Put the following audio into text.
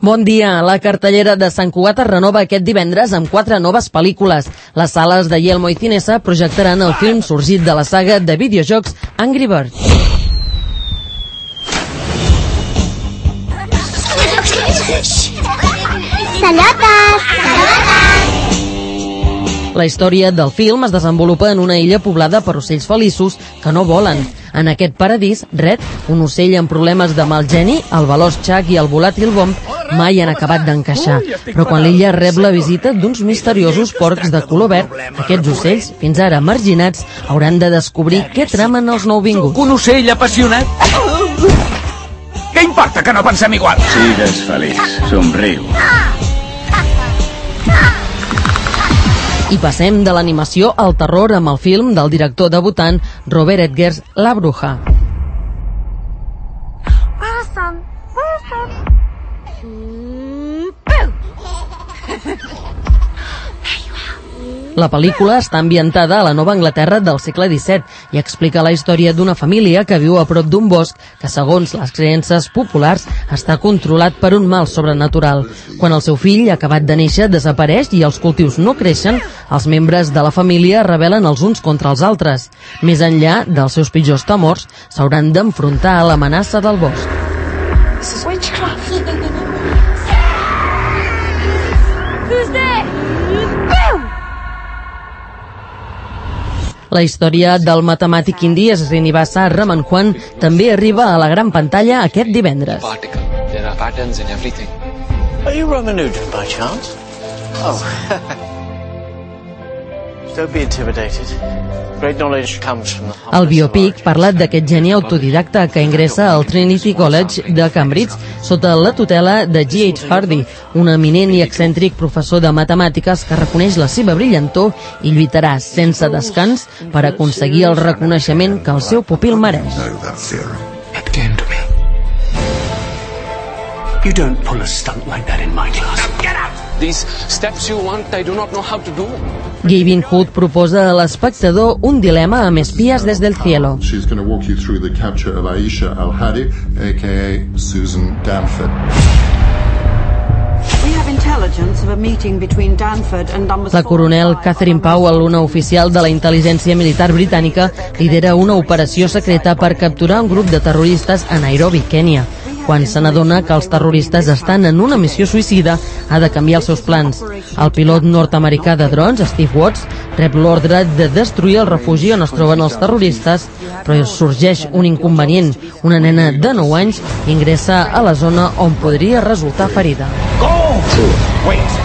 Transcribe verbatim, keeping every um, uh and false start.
Bon dia. La cartellera de Sant Cugat es renova aquest divendres amb quatre noves pel·lícules. Les sales de Yelmo i Cinesa projectaran el film sorgit de la saga de videojocs Angry Birds. Saludes! La història del film es desenvolupa en una illa poblada per ocells feliços que no volen. En aquest paradís, Red, un ocell amb problemes de mal geni, el veloç Chuck i el volàtil Bomb mai han acabat d'encaixar. Però quan l'illa rep la visita d'uns misteriosos porcs de color verd, aquests ocells, fins ara marginats, hauran de descobrir què tramen els nouvinguts. Un ocell apassionat. Què importa que no pensem igual? Sigues feliç, somriu. I passem de l'animació al terror amb el film del director debutant Robert Eggers, La Bruja. La pel·lícula està ambientada a la Nova Anglaterra del segle disset i explica la història d'una família que viu a prop d'un bosc que, segons les creences populars, està controlat per un mal sobrenatural. Quan el seu fill, acabat de néixer, desapareix i els cultius no creixen, els membres de la família es rebel·len els uns contra els altres. Més enllà dels seus pitjors temors, s'hauran d'enfrontar a l'amenaça del bosc. La història del matemàtic indi Srinivasa Ramanjuan també arriba a la gran pantalla aquest divendres. Are you Ramanujan by chance? Oh. Don't be intimidated. Great knowledge comes from the El biopic parla d'aquest geni autodidacta que ingressa al Trinity College de Cambridge sota la tutela de G H Hardy, un eminent i excèntric professor de matemàtiques que reconeix la seva brillantor i lluitarà sense descans per aconseguir el reconeixement que el seu pupil mereix. It came to me. You don't pull a stunt like that in my class. Get out! These steps you want, I do not know how to do. Gavin Hood proposa a l'espectador un dilema amb espies des del cielo. She's going to walk you through the capture of Aisha Al-Hadi, aka Susan Danford. La coronel Catherine Powell, una oficial de la intel·ligència militar britànica, lidera una operació secreta per capturar un grup de terroristes a Nairobi, Kènia. Quan se n'adona que els terroristes estan en una missió suïcida, ha de canviar els seus plans. El pilot nord-americà de drons, Steve Watts, rep l'ordre de destruir el refugi on es troben els terroristes, però sorgeix un inconvenient. Una nena de nou anys ingressa a la zona on podria resultar ferida. Go! Wait.